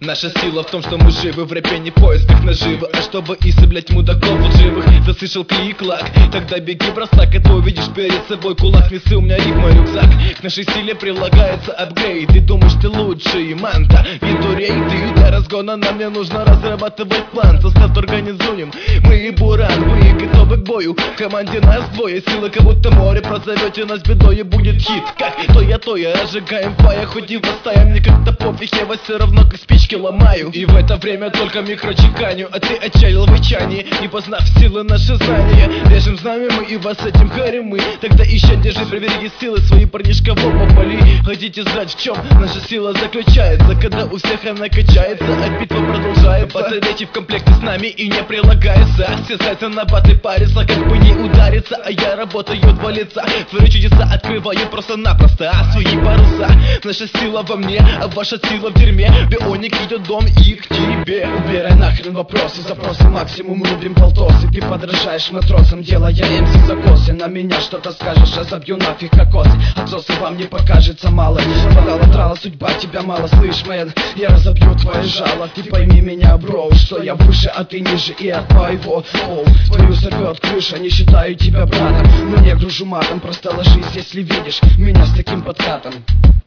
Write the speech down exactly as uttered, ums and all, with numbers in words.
Наша сила в том, что мы живы, в рэпе не в поисках наживы, а чтобы истреблять мудаков лживых. Заслышал клик-клак, тогда беги, бросак, а то увидишь перед собой кулак. Весы у меня рифма, рюкзак, к нашей силе прилагается апгрейд. Ты думаешь, ты лучший, манта, виду рейд. И для разгона нам не нужно разрабатывать план. Состав организуем, мы и Буран, вы готовы к бою. В команде нас двое, сила как будто море. Прозовете нас бедой и будет хит, как то-я-то-я. Разжигаем фая, хоть и восстаем, мне как-то пофиг, я вас все равно как спички ломаю. И в это время только микрочеканю, а ты отчалил в ичане, не познав силы наши знания. Режем знамя мы и вас этим харим мы. Тогда еще держи, прибереги силы свои, парнишка, в оба пали. Хотите знать, в чем наша сила заключается? Когда у всех она качается, а битва продолжается. Пацаны в комплекте с нами и не прилагается. Все сайты на баты парятся, как бы не удариться, а я работаю два лица. Свои чудеса открываю просто-напросто, а свои паруса. Наша сила во мне, а ваша сила в дерьме. Бионик идет в дом и к тебе. Убирай нахрен вопросы, запросы максимум рубим полтосы. Ты подражаешь матросам, делая эм си закосы. На меня что-то скажешь, а забью нафиг кокосы. Отсосы вам не покажется мало. Подала трала, судьба тебя мало, слышь, мэн. Я разобью твое жало, ты пойми меня, бро, что я выше, а ты ниже, и от твоего флоу твою сорвет крыша, не считаю тебя братом. Но не гружу матом, просто ложись, если видишь меня с таким подкатом.